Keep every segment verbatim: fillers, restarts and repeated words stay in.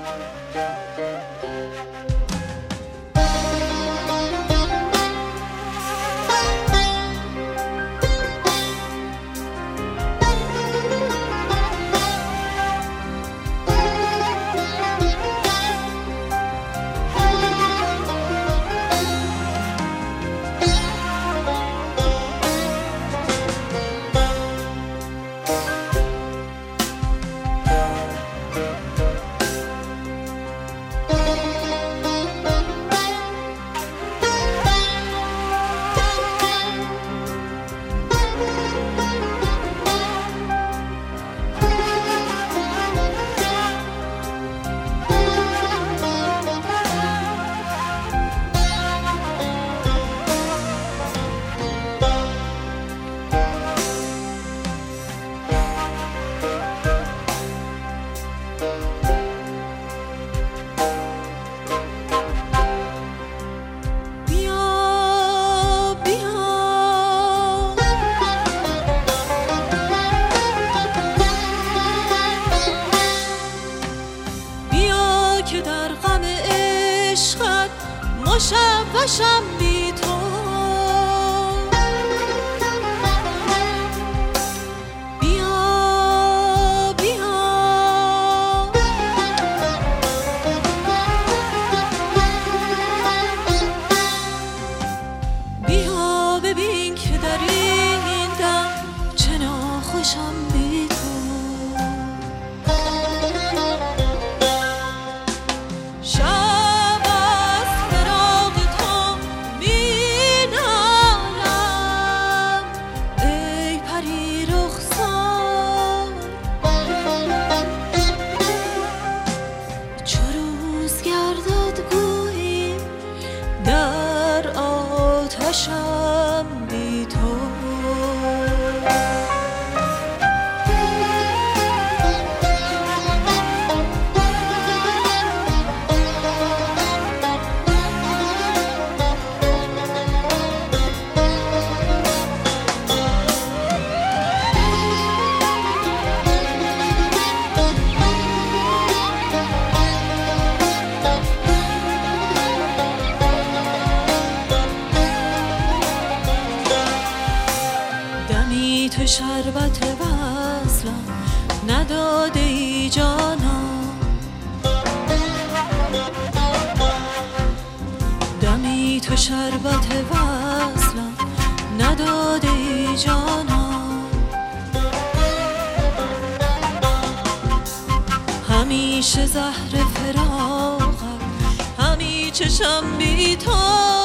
مشوشم بی تو، بیا بیا بیا ببین که در این دم چه ناخوشم بی تو. آتشم بی تو. تو شربت وصلم نداده ای جانا، دمی تو شربت وصلم نداده ای جانا. همیشه زهر فراقم همی چشم بی تو.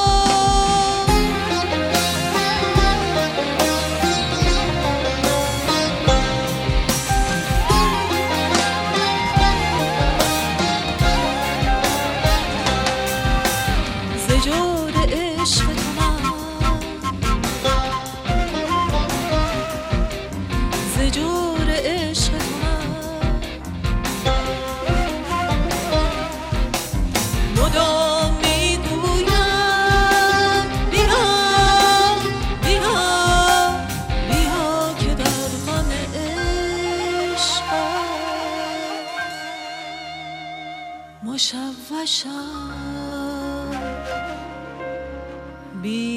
جور عشق تو من مدام میگویم بیا بیا بیا که در غم عشقم مشوشم بی